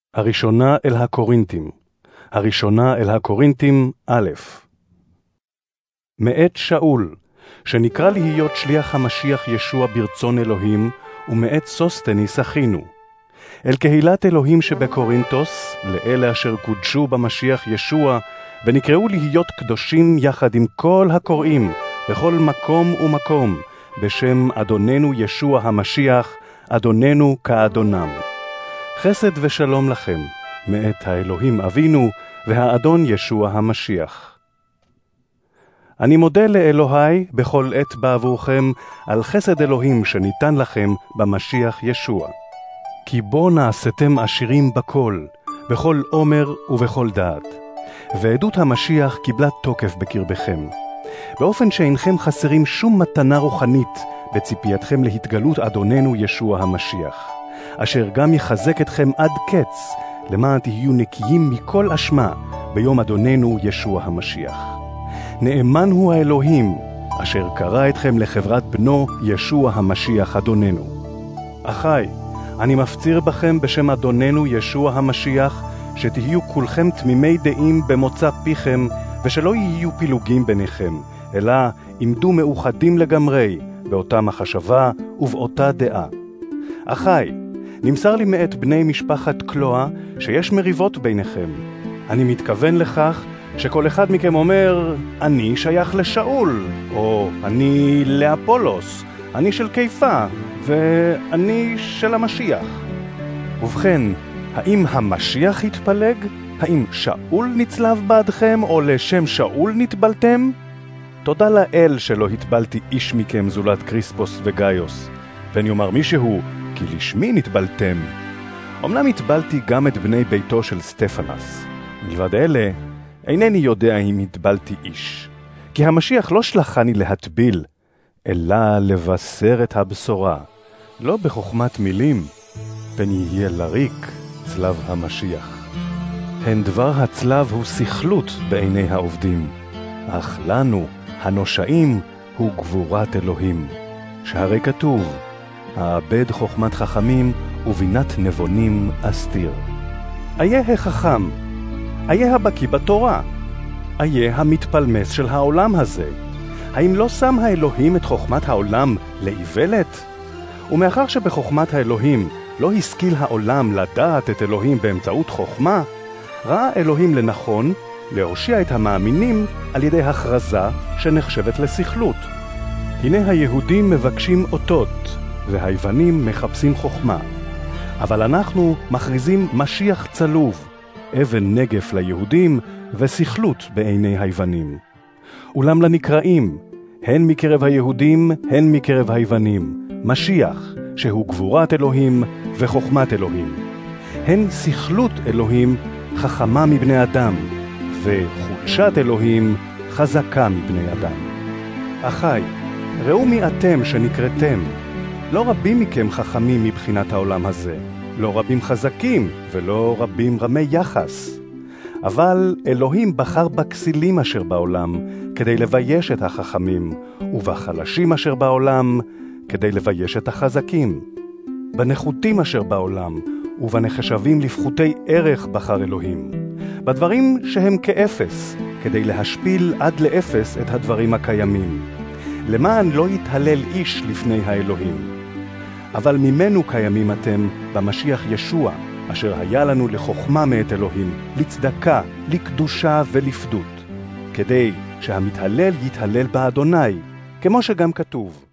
הראשונה אל הקורינתים. הראשונה אל הקורינתים א'. מאת שאול, שנקרא להיות שליח המשיח ישוע ברצון אלוהים, ומאת סוסטניס אחינו. אל קהילת אלוהים שבקורינתוס, לאלה אשר קודשו במשיח ישוע, ונקראו להיות קדושים יחד עם כל הקוראים, בכל מקום ומקום, בשם אדוננו ישוע המשיח, אדוננו כאדונם. חסד ושלום לכם, מאת האלוהים אבינו והאדון ישוע המשיח. אני מודה לאלוהי בכל עת בעבורכם על חסד אלוהים שניתן לכם במשיח ישוע. כי בו נעשיתם עשירים בכל, בכל עומר ובכל דעת. ועדות המשיח קיבלה תוקף בקרבכם, באופן שאינכם חסרים שום מתנה רוחנית בציפייתכם להתגלות אדוננו ישוע המשיח, אשר גם יחזק אתכם עד קץ, למען תהיו נקיים מכל אשמה ביום אדוננו ישוע המשיח. נאמן הוא האלוהים, אשר קרא אתכם לחברת בנו ישוע המשיח אדוננו. אחי, אני מפציר בכם בשם אדוננו ישוע המשיח, שתהיו כולכם תמימי דעים במוצא פיכם, ושלא יהיו פילוגים ביניכם, אלא עמדו מאוחדים לגמרי, באותה מחשבה ובאותה דעה. אחי, נמסר לי מאת בני משפחת קלואה שיש מריבות ביניכם. אני מתכוון לכך שכל אחד מכם אומר, אני שייך לשאול, או אני לאפולוס, אני של קיפה, ואני של המשיח. ובכן, האם המשיח התפלג? האם שאול נצלב בעדכם, או לשם שאול נטבלתם? תודה לאל שלא התבלתי איש מכם זולת קריספוס וגאיוס. ואני אומר מישהו, כי לשמי נטבלתם. אמנם התבלתי גם את בני ביתו של סטפנס. מלבד אלה, אינני יודע אם התבלתי איש. כי המשיח לא שלחני להטביל, אלא לבשר את הבשורה. לא בחוכמת מילים, פן יהיה לריק צלב המשיח. הן דבר הצלב הוא סכלות בעיני העובדים, אך לנו, הנושאים, הוא גבורת אלוהים. שהרי כתוב, האבד חוכמת חכמים ובינת נבונים אסתיר. איה החכם, איה הבקי בתורה, איה המתפלמס של העולם הזה. האם לא שם האלוהים את חוכמת העולם לאיוולת? ומאחר שבחוכמת האלוהים לא השכיל העולם לדעת את אלוהים באמצעות חוכמה, ראה אלוהים לנכון להושיע את המאמינים על ידי הכרזה שנחשבת לסכלות. הנה היהודים מבקשים אותות, והיוונים מחפשים חוכמה. אבל אנחנו מכריזים משיח צלוב, אבן נגף ליהודים וסכלות בעיני היוונים. אולם לנקראים, הן מקרב היהודים, הן מקרב היוונים, משיח, שהוא גבורת אלוהים וחוכמת אלוהים. הן סכלות אלוהים חכמה מבני אדם, וחולשת אלוהים חזקה מבני אדם. אחי, ראו מי אתם שנקראתם. לא רבים מכם חכמים מבחינת העולם הזה, לא רבים חזקים ולא רבים רמי יחס. אבל אלוהים בחר בכסילים אשר בעולם כדי לבייש את החכמים, ובחלשים אשר בעולם כדי לבייש את החזקים. בנחותים אשר בעולם ובנחשבים לפחותי ערך בחר אלוהים, בדברים שהם כאפס, כדי להשפיל עד לאפס את הדברים הקיימים, למען לא יתהלל איש לפני האלוהים. אבל ממנו קיימים אתם במשיח ישוע, אשר היה לנו לחוכמה מאת אלוהים, לצדקה, לקדושה ולפדות, כדי שהמתהלל יתהלל באדוני, כמו שגם כתוב,